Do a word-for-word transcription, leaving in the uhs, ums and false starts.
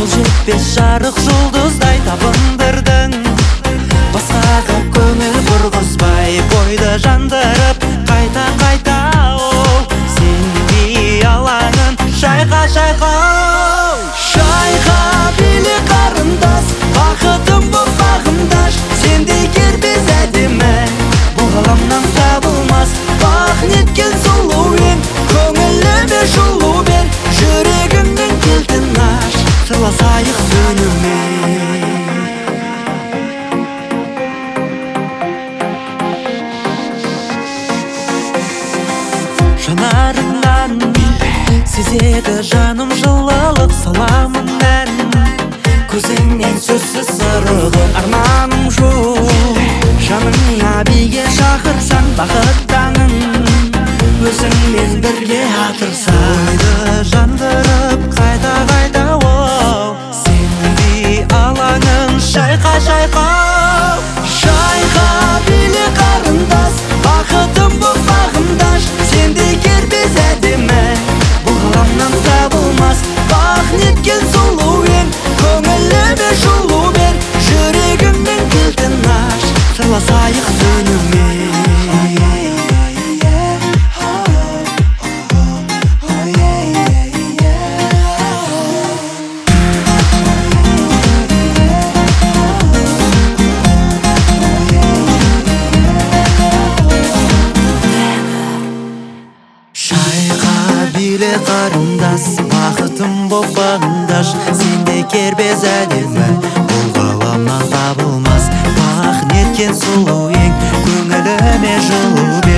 қол жетпес жарық жұлдыздай табындырдың. Басқаға көңіл бұрғызбай бойды жандырып қайта-қайта оу, сенбей алаңын шайқа шайқа. Шайқа биле қарындас, бақытым бұл бағындаш, сендей кербез әдемі бұл ғаламнан табылмас. Бақ неткен сұлу ең, көңіліме жылу бер, жүрегімнің кілтін аш, сырласайық түнімен. Жанарыңнан сезеді жаным жылылық, саламын ән көзіңнен сөзсіз сырылып. Арманым жоқ жаныңа биге шақырсаң, бақыт таңын өзіңмен бірге атырсаң. Ойды жандырып қайта-қайта оу, сенбей алаңын шайқа шайқа. Шайқа биле қарындас, бақытым бұл бағындаш, сендей кербез әдемі бұл ғаламнан табылмас. Бақ неткен сұлу ең, көңіліме жылу бер, жүрегімнің кілтін аш, сырласайық түнімен. Биле қарындас, бақытым боп бағындаш, сенде кербез әдемі бұл ғаламнан табылмас. Бақ неткен сұлу ең, көңіліме жылу бер,